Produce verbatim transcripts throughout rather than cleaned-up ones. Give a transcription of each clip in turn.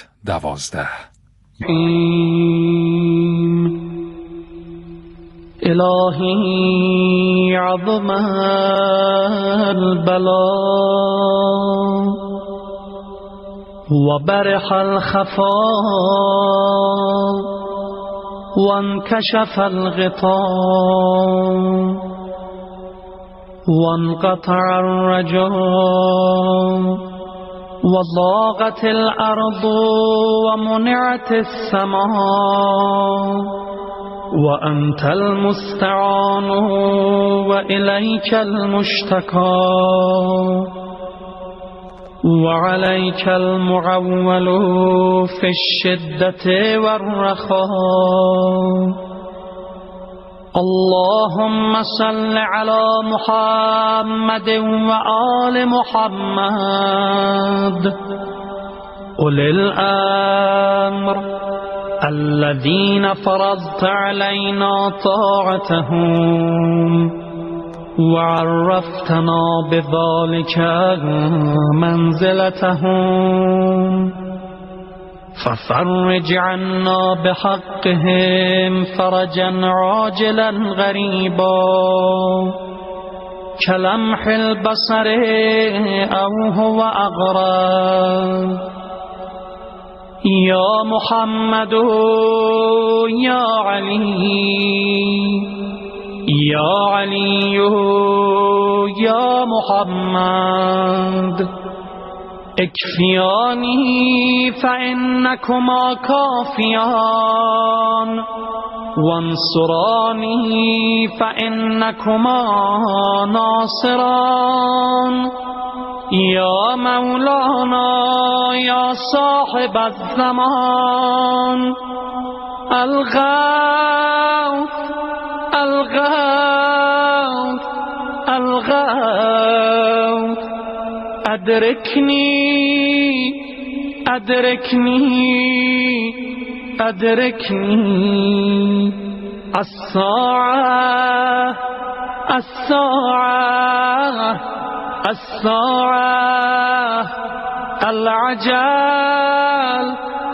دوازده. الهی عظم البلاء و برح الخفاء و انکشف الغطاء و انقطع الرجاء و ضاقت الارض و منعت السماء و انت المستعان و الیک المشتکى و علیک المعول فی الشدة و الرخاء. اللهم صل على محمد و آل محمد أولي الأمر الذين فرضت علينا طاعتهم وعرفتنا بذلك منزلتهم، ففرج عنا بحقهم فرجا عاجلا غريبا كلمح البصر أو هو أقرب. يا محمد يا علي يا علي يا محمد اكفياني فإنكما كافيان وانصراني فإنكما ناصران. يا مولانا يا صاحب الزمان الغوث الغوث الغوث أدركني أدركني أدركني. الساعة الساعة الساعة العجل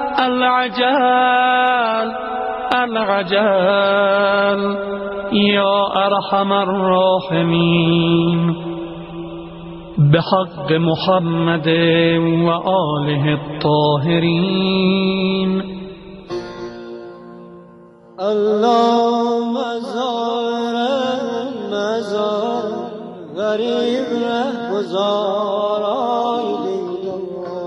العجل العجل. يا أرحم الراحمين بحق محمد وآله الطاهرين. اللهم زار مزار غریب رهگذار آیدیم.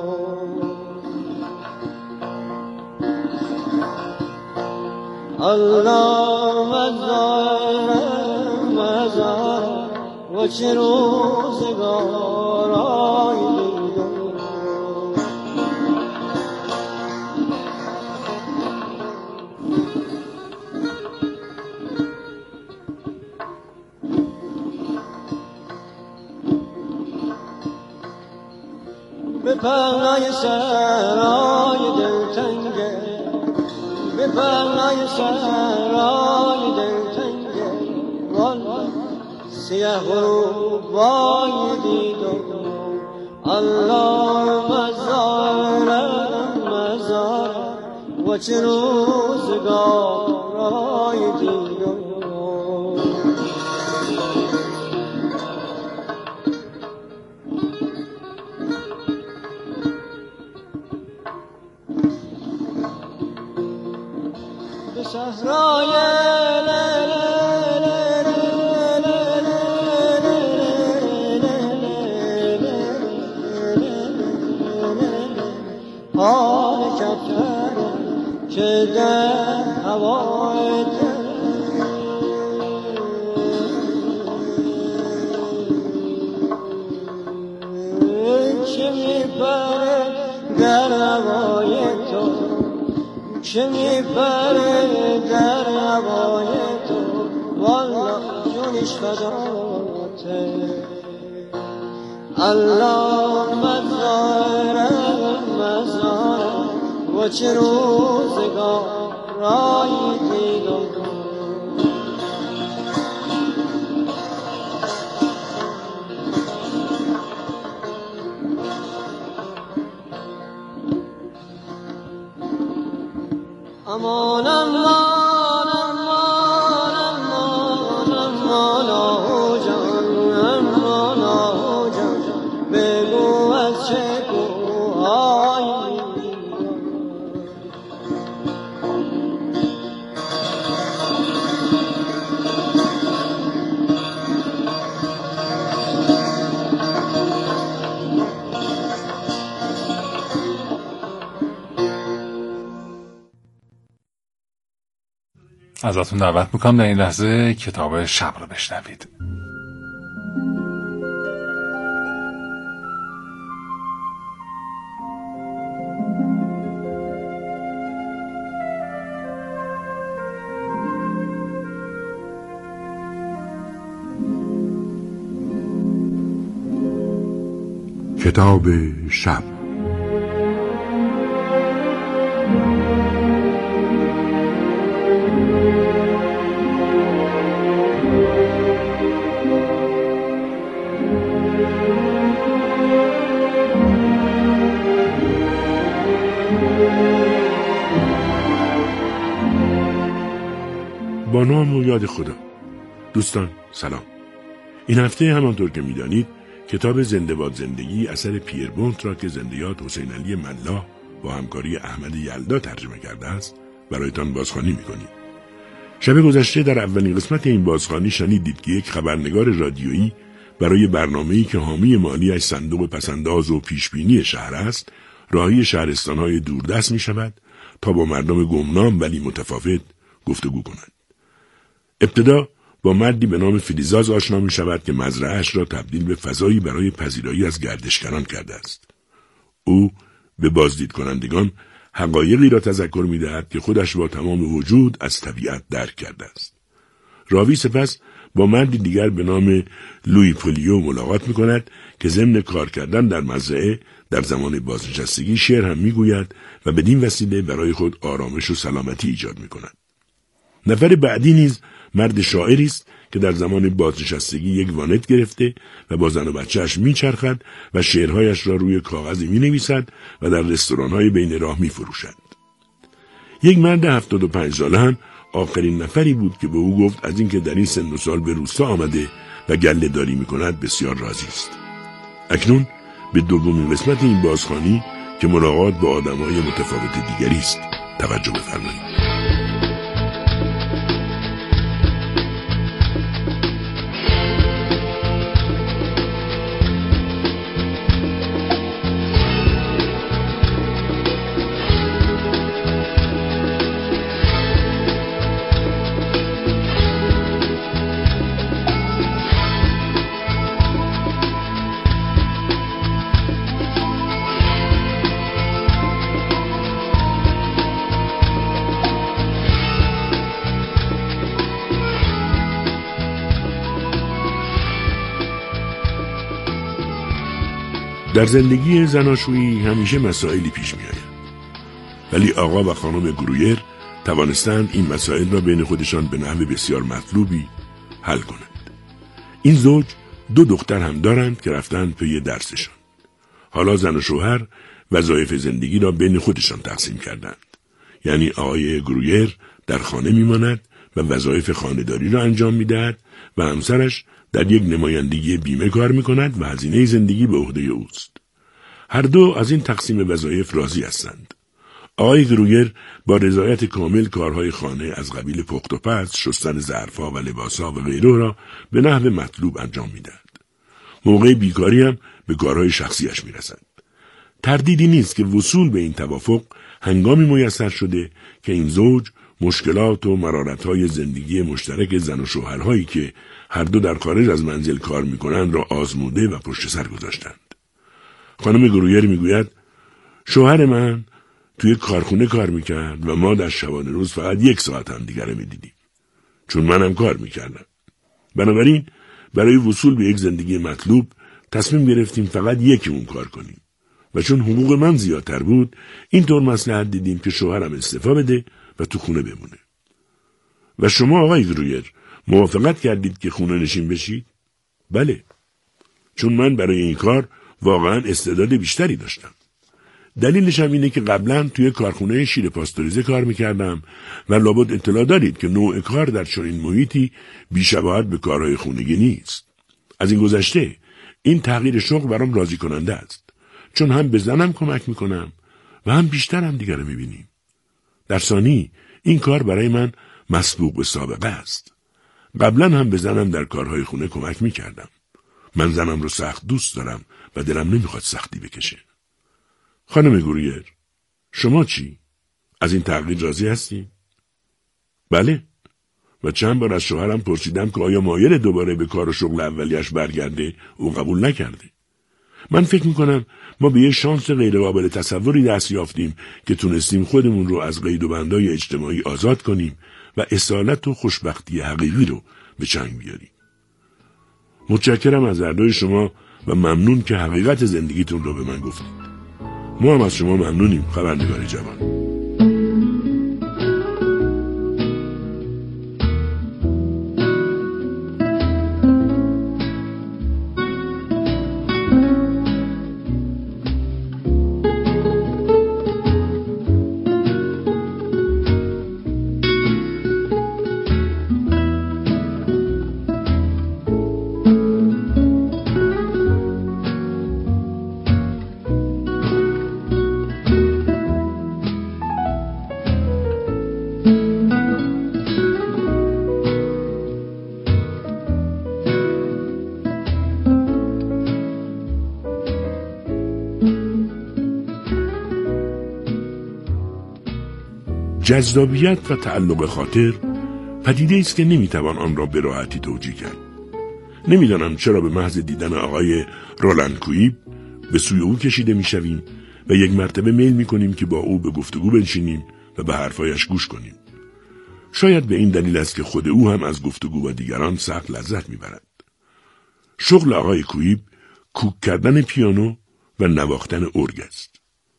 اللهم زار مزار و چه روزگار آیدیم. به پهنای سرای دلتنگه، به پهنای سرای دلتنگه والله سیه غروبای دیدم. اللهم زارم مزارم و چه روزگارای دیدم. صحرای حال کفتر که در هوای که میپره در هوای تو، که میپره در هوای تو والله جونش فداته. اللهم زارم مزارم و چه روزگارای دیدم. امان امان امان امان امان آه جان امان آه جان بگو از چه گوهایی ازتون دعوت میکنم در این لحظه کتاب شب رو بشنوید. کتاب شب. با نام و یاد خدا. دوستان سلام. این هفته همانطور که میدانید کتاب زنده باد زندگی اثر پیر بونت را که زنده یاد حسین علی ملا با همکاری احمد یلدا ترجمه کرده است برایتان بازخوانی میکنیم. شب گذشته در اولین قسمت این بازخوانی شنیدید که یک خبرنگار رادیویی برای برنامه‌ای که حامی مالیش صندوق پسنداز و پیشبینی شهر است راهی شهرستان‌های دوردست میشود تا با مردم گمنام ولی متفاوت گفتگو کند. ابتدا با مردی به نام فیلیزاز آشنا می شود که مزرعه‌اش را تبدیل به فضایی برای پذیرایی از گردشگران کرده است. او به بازدید کنندگان حقایقی را تذکر می دهد که خودش با تمام وجود از طبیعت درک کرده است. راوی سپس با مردی دیگر به نام لوی پولیو ملاقات می کند که ضمن کار کردن در مزرعه در زمان بازنشستگی شعر هم می گوید و بدین وسیله برای خود آرامش و سلامتی ایجاد می کند. نفر بعدی نیز مرد شاعری است که در زمان بازنشستگی یک وانت گرفته و با زن و بچه‌اش میچرخد و شعرهایش را روی کاغذی مینویسد و در رستوران‌های بین راه میفروشد. یک مرد هفتاد و پنج ساله هم آخرین نفری بود که به او گفت از اینکه در این سن و سال به روستا آمده و گله داری میکند بسیار راضی است. اکنون به دومین قسمت این بازخوانی که ملاقات با آدم‌های متفاوت دیگری است توجه بفرمایید. در زندگی زناشویی همیشه مسائلی پیش می آید. ولی آقا و خانم گرویر توانستند این مسائل را بین خودشان به نحو بسیار مطلوبی حل کنند. این زوج دو دختر هم دارند که رفتند پی درسشان. حالا زن و شوهر وظایف زندگی را بین خودشان تقسیم کردند. یعنی آقای گرویر در خانه می ماند و وظایف خانه‌داری را انجام می دهد و همسرش در یک نمایندگی بیمه کار می کند و هزینه زندگی به عهده اوست. هر دو از این تقسیم وظایف راضی هستند. آقای گرویر با رضایت کامل کارهای خانه از قبیل پخت و پز، شستن ظرفها و لباسها و غیره را به نحو مطلوب انجام می دهد. موقع بیکاری هم به کارهای شخصیش می رسد. تردیدی نیست که وصول به این توافق هنگامی میسر شده که این زوج مشکلات و مرارت‌های زندگی مشترک زن و شوهرهایی که هر دو در خارج از منزل کار می‌کنند را آزموده و پشت سر گذاشتند. خانم گرویر میگوید شوهر من توی کارخونه کار میکرد و ما در شبانه روز فقط یک ساعت هم دیگر رو میدیدیم. چون منم کار میکردم. بنابراین برای وصول به یک زندگی مطلوب تصمیم گرفتیم فقط یکیمون کار کنیم. و چون حقوق من زیادتر بود اینطور مصلحت دیدیم که شوهرم استعفا بده و تو خونه بمونه. و شما آقای گرویر موافقت کردید که خونه نشین بشید؟ بله. چون من برای این کار واقعا استعداد بیشتری داشتم. دلیلش هم اینه که قبلا توی کارخونه شیر پاستوریزه کار میکردم و لابد اطلاع دارید که نوع کار در چنین محیطی بی‌شباهت به کارهای خونگی نیست. از این گذشته این تغییر شغل برام راضی کننده است، چون هم به زنم کمک میکنم و هم بیشتر هم دیگر رو میبینیم. در ثانی این کار برای من مسبوق به سابقه است. قبلا هم به زنم در کارهای خونه کمک میکردم. من زنم رو سخت دوست دارم و دلم نمیخواد سختی بکشه. خانم گوریر، شما چی؟ از این تغییر راضی هستی؟ بله. و چند بار از شوهرم پرسیدم که آیا مایل دوباره به کار و شغل اولیش برگرده، او قبول نکرده. من فکر میکنم ما به یه شانس غیر قابل تصوری دست یافتیم که تونستیم خودمون رو از قید و بندای اجتماعی آزاد کنیم و اصالت و خوشبختی حقیقی رو به چنگ بیاریم. متشکرم از هر دوی شما و ممنون که حقیقت زندگیتون رو به من گفتید. ما هم از شما ممنونیم خبرنگار جوان. جذابیت و تعلق خاطر پدیده است که نمیتوان آن را به راحتی توجیه کرد. نمیدانم چرا به محض دیدن آقای رولان کویب به سوی او کشیده میشویم و یک مرتبه میل میکنیم که با او به گفتگو بنشینیم و به حرفایش گوش کنیم. شاید به این دلیل است که خود او هم از گفتگو با دیگران سخت لذت میبرد. شغل آقای کویب کوک کردن پیانو و نواختن ارگ است.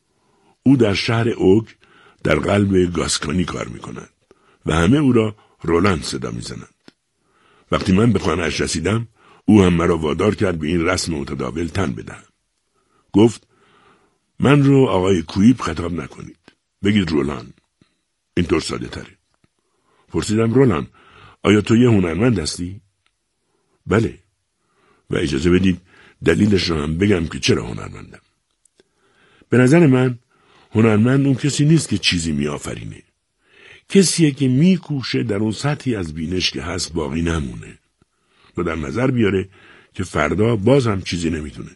او در شهر اوگ در قلب گاسکانی کار می کند و همه او را رولان صدا می زنند. وقتی من به خانه‌اش رسیدم، او هم مرا وادار کرد به این رسم متداول تن بدهم. گفت من رو آقای کویب خطاب نکنید. بگید رولان. اینطور ساده تره. پرسیدم رولان، آیا تو یه هنرمند هستی؟ بله. و اجازه بدید دلیلش رو هم بگم که چرا هنرمندم. به نظر من هنرمند اون کسی نیست که چیزی می آفرینه. کسیه که می کوشه در اون سطحی از بینش که هست باقی نمونه و در نظر بیاره که فردا باز هم چیزی نمیتونه.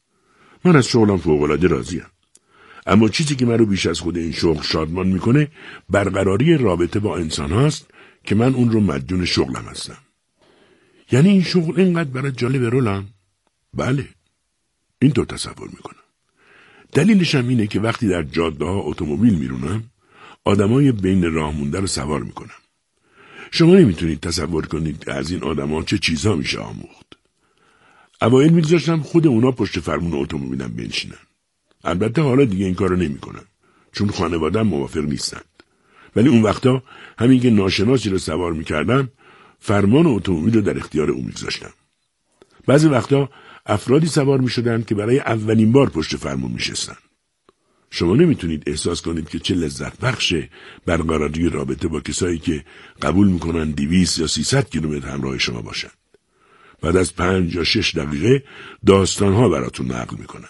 من از شغلم فوق‌العاده راضیم. اما چیزی که من رو بیش از خود این شغل شادمان میکنه برقراری رابطه با انسان هاست که من اون رو مدیون شغلم هستم. یعنی این شغل اینقدر برای جالب رولان؟ بله. اینطور تصور میکنم. دلیلش هم اینه که وقتی در جاده ها اتومبیل میرونم آدمای بین راه مونده رو سوار میکنم. شما نمیتونید تصور کنید که از این آدما چه چیزها میشه آموخت. اوایل میگذاشتم خود اونا پشت فرمون اتومبیلم بنشینن. البته حالا دیگه این کارو نمیکنم چون خانواده‌ام موافق نیستند. ولی اون وقتا همین که ناشناسی رو سوار میکردم فرمان اتومبیل رو در اختیار او میگذاشتم. بعضی وقتا افرادی سوار میشدن که برای اولین بار پشت فرمون میشستن. شما نمیتونید احساس کنید که چه لذت بخشه برقراری رابطه با کسایی که قبول میکنن دویست یا سیصد کیلومتر همراه شما باشند. بعد از پنج یا شش دقیقه داستانها براتون نقل میکنند.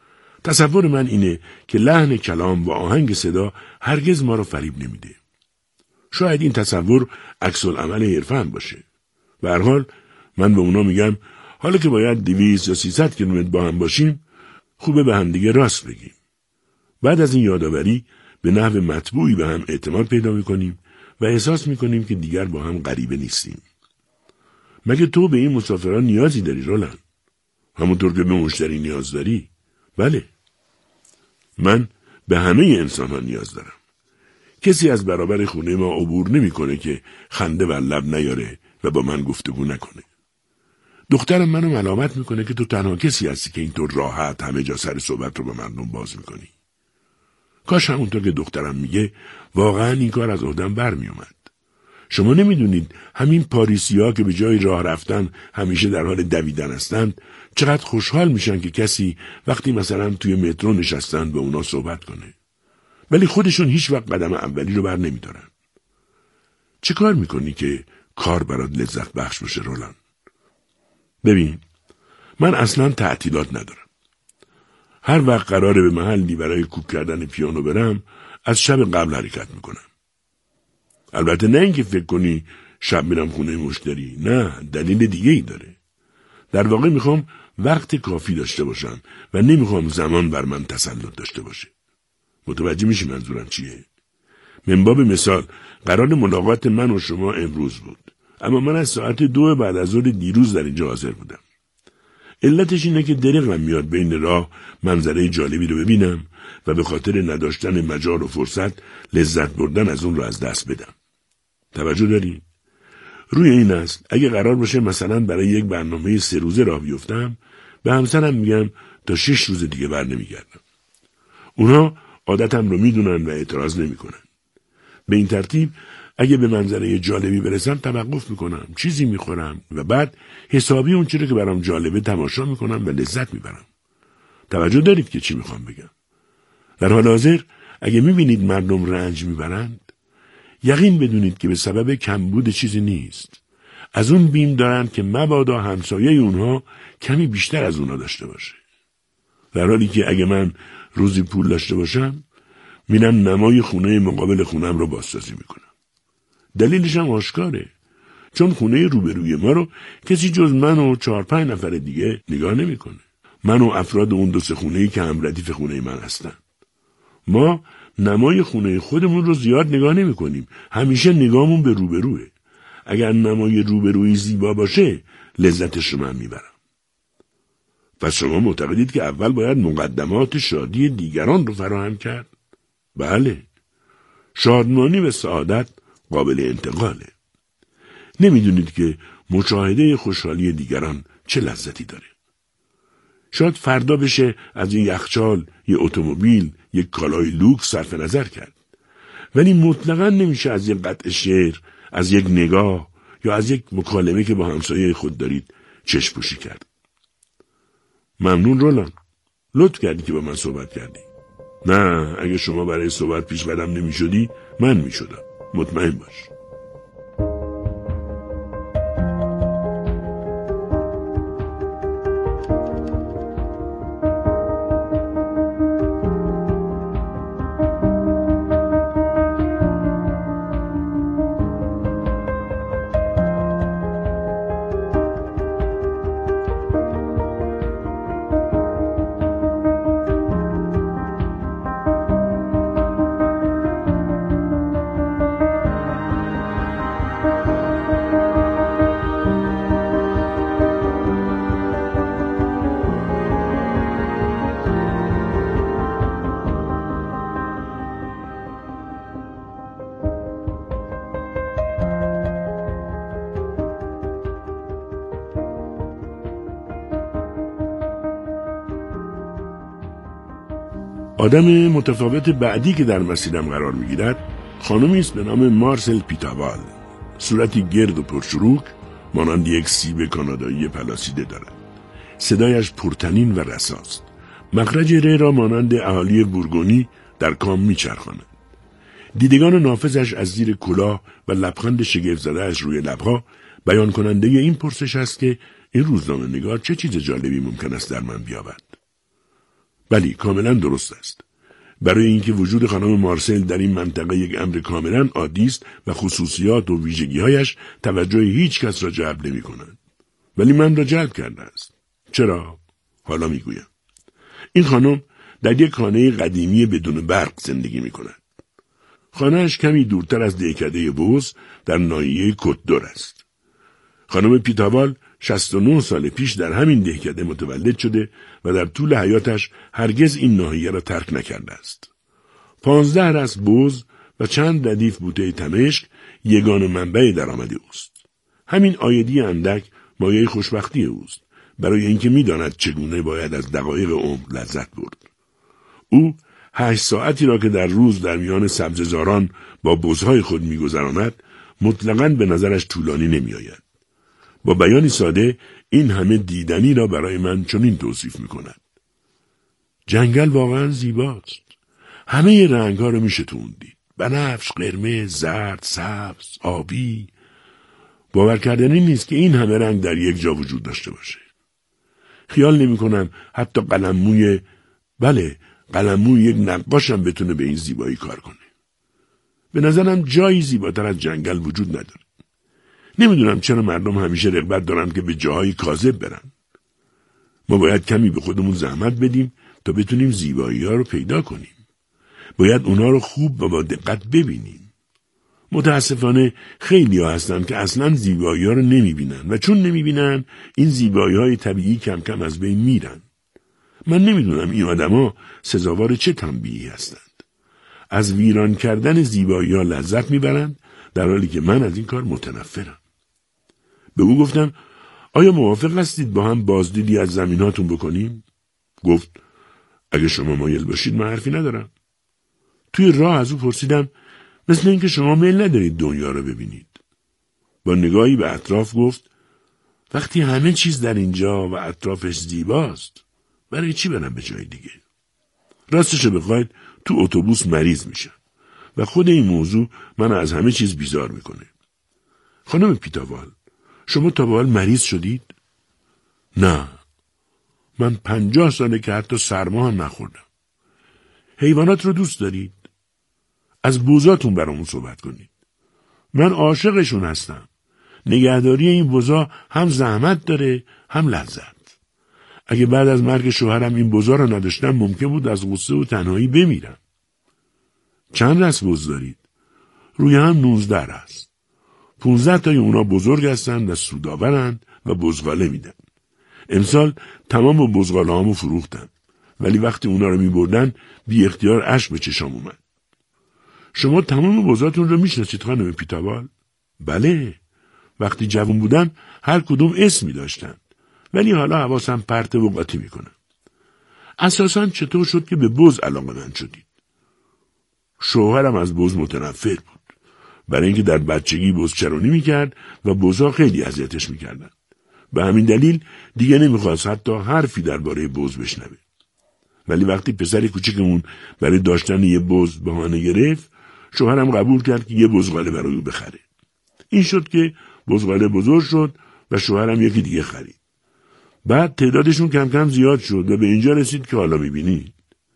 تصور من اینه که لحن کلام و آهنگ صدا هرگز ما رو فریب نمیده. شاید این تصور عکس العمل عرفان باشه. به هر حال من به اونا میگم حالا که باید دویست یا سیصد کیلومتر با هم باشیم خوبه به هم دیگه راست بگیم. بعد از این یادآوری به نحو مطبوعی به هم اعتماد پیدا میکنیم و احساس میکنیم که دیگر با هم غریبه نیستیم. مگه تو به این مسافران نیازی داری رولان؟ همونطور که به مشتری نیاز داری؟ بله. من به همه انسان ها نیاز دارم. کسی از برابر خونه ما عبور نمیکنه که خنده بر لب نیاره و با من گفتگو نکنه. دخترم منو ملامت میکنه که تو تنها کسی هستی که اینطور راحت همه جا سر صحبت رو با مردم باز میکنی. کاش همونطور که دخترم میگه واقعا این کار از عهده‌ام برمی اومد. شما نمیدونید همین پاریسی‌ها که به جای راه رفتن همیشه در حال دویدن هستند چقدر خوشحال میشن که کسی وقتی مثلا توی مترو نشستن به اونا صحبت کنه، ولی خودشون هیچ وقت قدم اولی رو بر نمیدارن. چه کار میکنی که کار برات لذت بخش باشه رولان؟ ببین، من اصلا تعطیلات ندارم. هر وقت قراره به محلی برای کوک کردن پیانو برم از شب قبل حرکت میکنم. البته نه اینکه فکر کنی شب میرم خونه مشتری، نه، دلیل دیگه ای داره. در واقع میخوام وقت کافی داشته باشم و نمیخوام زمان بر من تسلط داشته باشه. متوجه میشی منظورم چیه؟ من باب مثال قرار ملاقات من و شما امروز بود، اما من از ساعت دو بعد از ظهر دیروز در اینجا حاضر بودم. علتش اینه که دریغم میاد بین راه منظره جالبی رو ببینم و به خاطر نداشتن مجال و فرصت لذت بردن از اون رو از دست بدم. توجه داری؟ روی این است اگه قرار باشه مثلا برای یک برنامه سه روزه راه بیفتم، به همسرم میگم تا شش روز دیگه بر نمیگردم. اونا عادتم رو میدونن و اعتراض نمیکنن. به این ترتیب اگه به منظره جالبی برسم توقف میکنم، چیزی میخورم و بعد حسابی اون چیزی که برام جالبه تماشا میکنم و لذت میبرم. توجه دارید که چی میخوام بگم؟ در حال حاضر اگه میبینید مردم رنج میبرند، یقین بدونید که به سبب کمبود چیزی نیست. از اون بیم دارن که مبادا همسایه اونها کمی بیشتر از اونها داشته باشه. در حالی که اگه من روزی پول داشته باشم، میرم نمای خونه مقابل خونم رو بازسازی میکنم. دلیلش هم آشکاره، چون خونه روبروی ما رو کسی جز من و چهار پنج نفر دیگه نگاه نمیکنه. من و افراد اون دو سه خونه‌ای که هم ردیف خونه من هستن. ما نمای خونه خودمون رو زیاد نگاه نمی کنیم. همیشه نگاهمون به روبروه. اگر نمای روبروی زیبا باشه لذتش رو من میبرم. پس شما معتقدید که اول باید مقدمات شادی دیگران رو فراهم کرد؟ بله. شادمانی و سعادت قابل انتقاله. نمیدونید که مشاهده خوشحالی دیگران چه لذتی داره. شاید فردا بشه از این یخچال، یه اتومبیل، یک کالای لوکس صرف نظر کرد. ولی مطلقاً نمیشه از یک قطع شعر، از یک نگاه یا از یک مکالمه که با همسایه خود دارید چشم پوشی کرد. ممنون رولان. لطف کردی که با من صحبت کردی. نه، اگه شما برای صحبت پیش قدم نمی شدی من می شدم. مطمئن باش. آدم متفاوت بعدی که در مسیرم قرار میگیرد خانمی است به نام مارسل پیتاوال. صورتی گرد و پرشروک مانند یک سیب کانادایی پلاسیده دارد. صدایش پرتنین و رساست. مخرج ر را مانند اهالی بورگونی در کام میچرخاند. دیدگان نافذش از زیر کلاه و لبخند شگفت زده‌اش روی لبها بیان کننده این پرسش است که این روزنامه نگار چه چیز جالبی ممکن است در من بیابد. بلی، کاملا درست است. برای اینکه وجود خانم مارسل در این منطقه یک امر کاملا عادی است و خصوصیات و ویژگی‌هایش توجه هیچ کس را جلب نمی‌کند. ولی من را جلب کرده است. چرا؟ حالا میگویم. این خانم در یک خانه قدیمی بدون برق زندگی می‌کند. خانه‌اش کمی دورتر از دهکده بوز در ناحیه کت دور است. خانم پیتاوال شصت و نه سال پیش در همین دهکده متولد شده و در طول حیاتش هرگز این ناحیه را ترک نکرده است. پانزده رس بوز و چند ردیف بوته تمشک یگان منبع درآمد اوست. همین آیدی اندک مایه خوشبختی اوست، برای اینکه می‌داند چگونه باید از دقایق عمر لذت برد. او هشت ساعتی را که در روز در میان سبززاران با بزهای خود می‌گذراند، مطلقاً به نظرش طولانی نمی آید. با بیانی ساده این همه دیدنی را برای من چنین توصیف می کند. جنگل واقعاً زیباست. همه رنگ ها رو می شتوندید. بنفش، قرمز، زرد، سبز، آبی. باور کردنی نیست که این همه رنگ در یک جا وجود داشته باشه. خیال نمی کنم حتی قلموی بله قلموی یک نقاشم بتونه به این زیبایی کار کنه. به نظرم جایی زیباتر از جنگل وجود نداره. نمیدونم چرا مردم همیشه رغبت دارن که به جاهای کاذب برن. ما باید کمی به خودمون زحمت بدیم تا بتونیم زیبایی ها رو پیدا کنیم. باید اونا رو خوب و با دقت ببینیم. متاسفانه خیلی ها هستن که اصلا زیبایی ها رو نمی بینن و چون نمی بینن این زیبایی های طبیعی کم کم از بین میرن. من نمیدونم این آدم ها سزاوار چه تنبیهی هستند. از ویران کردن زیبایی ها لذت میبرند در حالی که من از این کار متنفرم. به او گفتم آیا موافق هستید با هم بازدیدی از زمیناتون بکنیم؟ گفت اگه شما مایل باشید من حرفی ندارم. توی راه از او پرسیدم مثل اینکه شما میل ندارید دنیا رو ببینید. با نگاهی به اطراف گفت وقتی همه چیز در اینجا و اطرافش زیباست برای چی برم به جای دیگه؟ راستشو بخواید تو اتوبوس مریض میشم و خود این موضوع من از همه چیز بیزار میکنه. خانم پیتاوال شما تا به حال مریض شدید؟ نه. من پنجاه ساله که حتی سرما هم نخوردم. حیوانات رو دوست دارید؟ از بوزاتون برامون صحبت کنید. من عاشقشون هستم. نگهداری این بوزا هم زحمت داره هم لذت. اگه بعد از مرگ شوهرم این بوزا رو نداشتم ممکن بود از غصه و تنهایی بمیرم. چند رس بوز دارید؟ روی هم نوزده رس. پونزده تای اونا بزرگ هستند و سودآورند و بزغاله میدن. امسال تمام بزغاله هامو فروختم. ولی وقتی اونا رو میبردن بی اختیار اشک به چشام اومد. شما تمام بزاتون رو میشناسید خانم پیتاوال؟ بله. وقتی جوان بودم هر کدوم اسمی داشتن. ولی حالا حواسم پرته و قاطی میکنم. اساساً چطور شد که به بز علاقه‌مند شدید؟ شوهرم از بز متنفر بود. برای اینکه در بچگی بزچرانی میکرد و بزها خیلی اذیتش میکردن. به همین دلیل دیگه نمیخواست حتی حرفی درباره بز بشنوه. ولی وقتی پسر کوچکمون برای داشتن یه بز بهانه گرفت، شوهرم قبول کرد که یه بزغاله برای او بخره. این شد که بزغاله بزرگ شد و شوهرم یکی دیگه خرید. بعد تعدادشون کم کم زیاد شد و به اینجا رسید که حالا میبینید.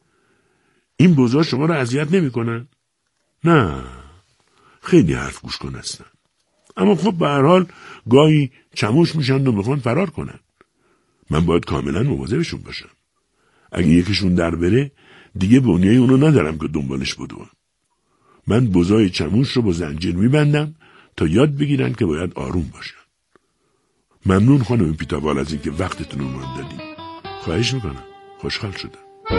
این بزا شما رو اذیت نمیکنن؟ نه. خیلی حرف گوش کن هستن. اما خب به هر حال گاهی چموش میشن و میخوان فرار کنن. من باید کاملا مواظبشون باشم. اگه یکیشون در بره دیگه بنیای اونو ندارم که دنبالش بدوم. من بزای چموش رو با زنجیر میبندم تا یاد بگیرن که باید آروم باشن. ممنون خانم پیتاوال از اینکه وقتتون رو من دادید. خواهش میکنم. خوشحال شدم.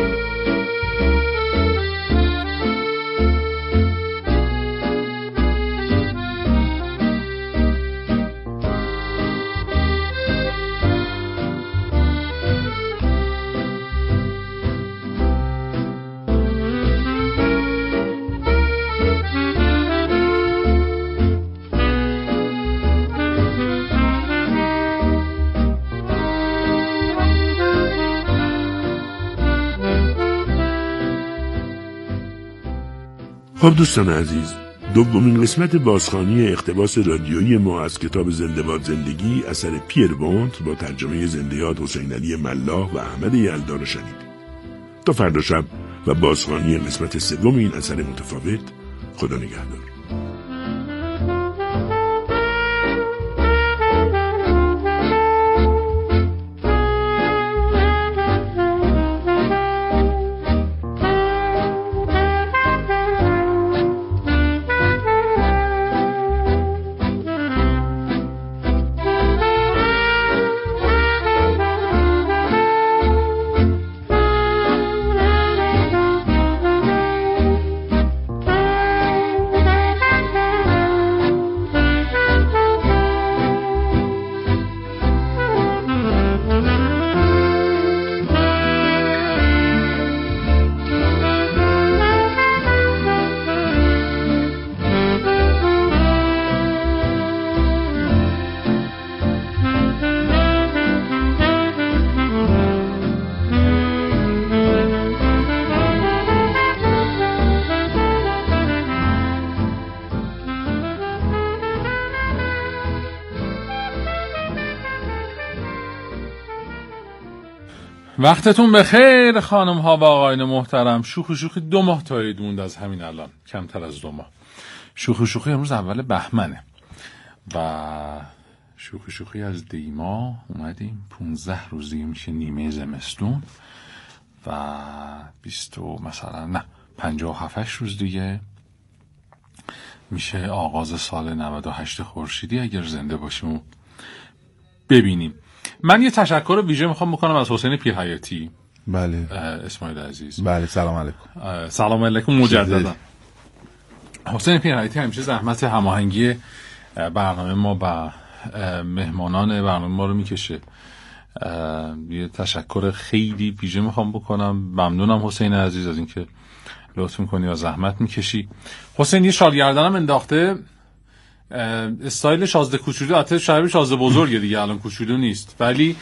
خب دوستان عزیز، دومین قسمت بازخوانی اقتباس رادیویی ما از کتاب زنده‌باد زندگی اثر پیر بونت با ترجمه زنده‌یاد حسین علی ملاح و احمد یلدا را شنیدید. تا فردا شب و بازخوانی قسمت سوم این اثر متفاوت. خدا نگهدار. وقتتون بخیر خانم ها و آقایان محترم. شوخی شوخی دو ماه تایید مونده از همین الان، کمتر از دو ماه. شوخی شوخی امروز اول بهمنه و شوخی شوخی از دیما اومدیم. پونزده روز دیگه میشه نیمه زمستون و بیست مثلا نه پنجاه و هفت روز دیگه میشه آغاز سال نود و هشت خورشیدی اگر زنده باشیم و ببینیم. من یه تشکر ویژه میخوام بکنم از حسین پیرحیاتی. بله اسماعیل عزیز. بله سلام علیکم. سلام علیکم مجددا. حسین پیرحیاتی همیشه زحمت هماهنگی برنامه ما و مهمانان برنامه ما رو میکشه. یه تشکر خیلی ویژه میخوام بکنم. ممنونم حسین عزیز از اینکه لطف میکنی و زحمت میکشی. حسین یه شال گردنم انداخته، استایل شازده کوچولو، البته شبیه شازده بزرگه دیگه، الان کوچولو نیست، ولی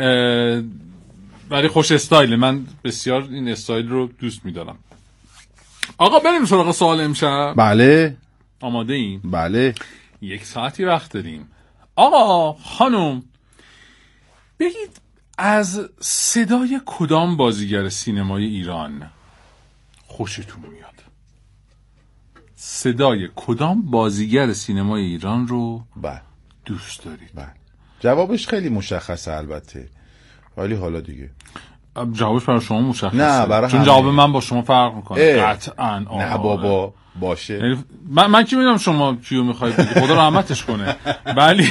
ولی خوش استایل. من بسیار این استایل رو دوست میدارم. آقا بریم سراغ سوال امشب. بله آماده ایم؟ بله یک ساعتی وقت داریم. آقا خانم بگید از صدای کدام بازیگر سینمای ایران خوشتون میاد؟ صدای کدام بازیگر سینمای ایران رو بله دوست دارید؟ بله جوابش خیلی مشخصه البته، ولی حالا دیگه جوابش برای شما مشخصه؟ نه برای چون جواب من با شما فرق میکنه قطعاً. نه بابا باشه. من من کی میدونم شما کیو میخواید بگید، خدا رحمتش کنه. ولی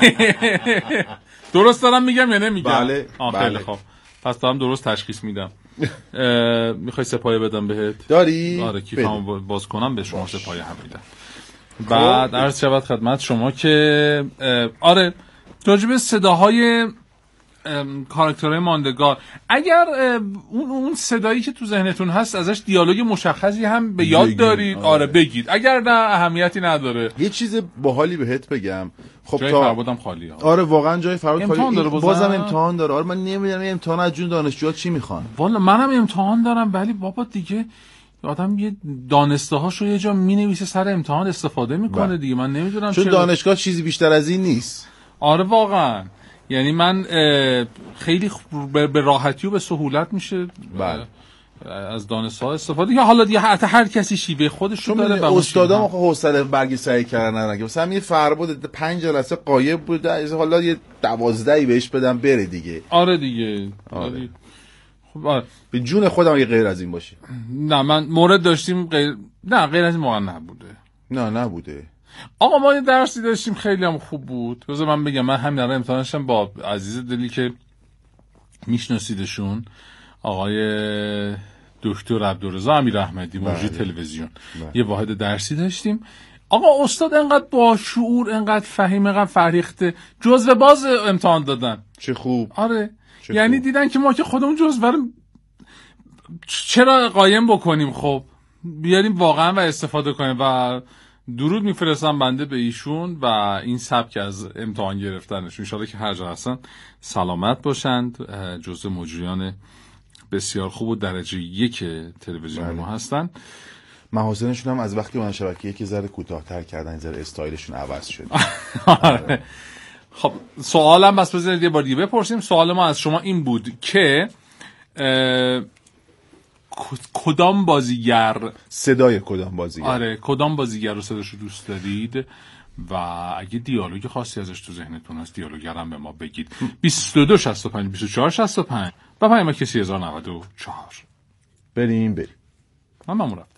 درست دارم میگم یا نمیگم؟ بله خیلی خوب، پس دارم درست تشخیص میدم. میخوای سپایه بدم بهت؟ داری؟ آره کیفمو باز کنم به شما سپایه هم میدم. بعد عرض شود خدمت شما که آره راجع به صداهای کاراکترهای ماندگار، اگر اون اون صدایی که تو ذهنتون هست ازش دیالوگ مشخصی هم به یاد دارید آره. آره بگید، اگر نه اهمیتی نداره. یه چیز باحالی بهت بگم. خب جای تا فربادم خالیه. آره واقعا جای فرباد خالی. داره بازم. بازم امتحان داره. آره من نمیدونم این امتحان از جون دانشجوها چی میخوان. والا منم امتحان دارم، ولی بابا دیگه آدم یه دانسته هاشو یه جا مینویسه سر امتحان استفاده میکنه دیگه. من نمیدونم چون دانشگاه چیزی بیشتر از این نیست. آره واقعا، یعنی من خیلی به راحتی و به سهولت میشه بله از دانشگاه استفاده. یا حالا دیگه حتی هر کسی شیوه خودش رو داره. استادام آخه حوصله برگ سعی کردن ندارن که مثلا یه فرباد پنج جلسه غایب بود، حالا یه دوازدهی بهش بدم بره دیگه. آره دیگه. آره. خب آره. به جون خودم اگه غیر از این باشه. نه من مورد داشتیم غیر نه غیر از این واقعا نبوده. نه نبوده. آقا ما یه درسی داشتیم خیلی هم خوب بود. بذار من بگم، من همین الان امتحانشم با عزیز دلی که میشناسیدشون، آقای دکتر عبدالرضا امیراحمدی، مجری تلویزیون، یه واحد درسی داشتیم. آقا استاد انقدر با شعور، انقدر فهیم، انقدر فرهیخته، جزوه باز امتحان دادن. چه خوب. آره چه یعنی خوب. دیدن که ما که خودمون جزوه رو چرا قایم بکنیم، خب بیاریم واقعا و استفاده کنیم. و درود میفرستم بنده به ایشون و این سبک از امتحان گرفتنشون. انشالله که هر جا هستن سلامت باشند. جزء مجریان بسیار خوب و درجه یک تلویزیون ما هستن. محاسنشون هم از وقتی اون شبکه یکی ذره کوتاه‌تر کردن، این ذره استایلشون عوض شد. آره. خب سوالم بس بذارید یه بار دیگه بپرسیم. سوال ما از شما این بود که کدام بازیگر صدای کدام بازیگر آره کدام بازیگر رو صداشو دوست دارید و اگه دیالوگ خاصی ازش تو ذهنتون هست دیالوگر هم به ما بگید. بیست و دو شصت و پنج بیست و چهار شصت و پنج و پیام کسی هزار و نود و چهار. بریم بریم من ممنونم.